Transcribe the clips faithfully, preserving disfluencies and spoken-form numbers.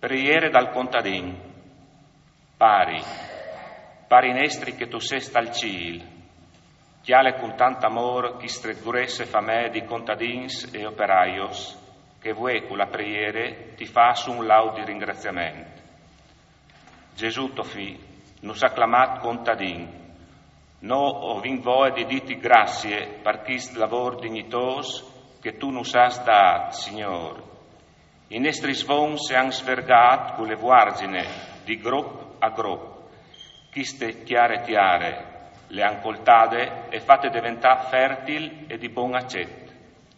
Preiere dal contadin. Pari, pari nestri che tu sest al ciel, chiale con tant amor chi streguresse famè di contadins e operaios, che vuoi con la preiere ti fa su un lau di ringraziamento. Gesù to fi, nus acclamat contadin, no o vin voe di diti grazie per chist lavor dignitos che tu nus has dat, Signor. I nostri svon se han svergat con le vuargine di grup a grup, chiste chiare chiare, le han coltade e fatte diventare fertil e di buon accetto.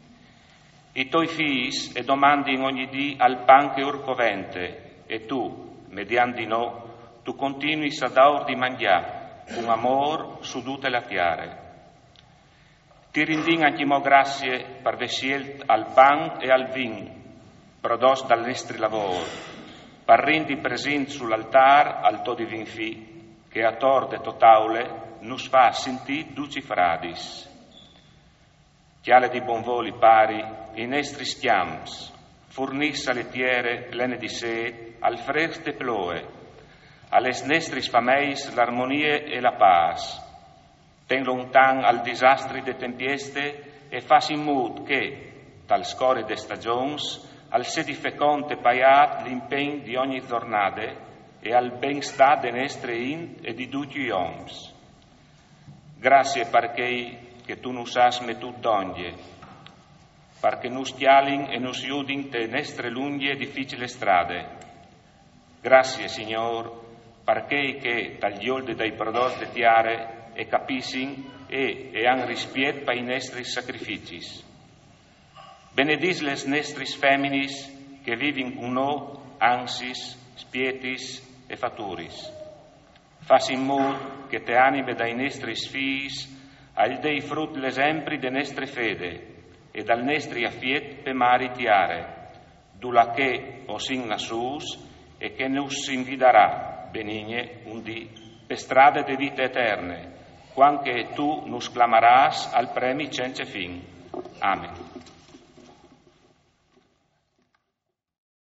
I tuoi figli e domandi in ogni dì al pan che urcovente, e tu, mediante no, tu continui a daur di mangiare, con amor su tutte le chiare. Ti rindin anche mo grazie per vescielt al pan e al vin, prodotti dal nostri lavori, per rendi presenti sull'altar al tuo divin fi, che a torde totaule nus fa sentì duci fradis. Chiale di bonvoli pari, i nostri schiams, fornissa le tiere plene di sé, al freste ploe, alle nostri fameis l'armonie e la paz. Ten lontan al disastri de tempieste e fas in mood che, tal score de stagions, al sedi feconte paiat l'impegn di ogni giornade e al benstà de nestre in e di tutti gli oms. Grazie perché che tu nus has metut d'ogni, perché nus chialin e nus iudin te nestre lunghe e difficili strade. Grazie, Signor, perché che dagli oldi dai prodotti tiare e capissin e, e han rispiet per i nostri sacrificis. Benedis les nestris feminis che vivin con no ansis, spietis e faturis. Fas in modo che te anime dai nostris figlis al dei frut l'esempri de nestre fede e dal nestri affiet pe mari tiare, dula che os in nassus e che nus invidarà benigne un dì per strade de vite eterne, quanche tu nus clamaràs al premi cence fin. Amen.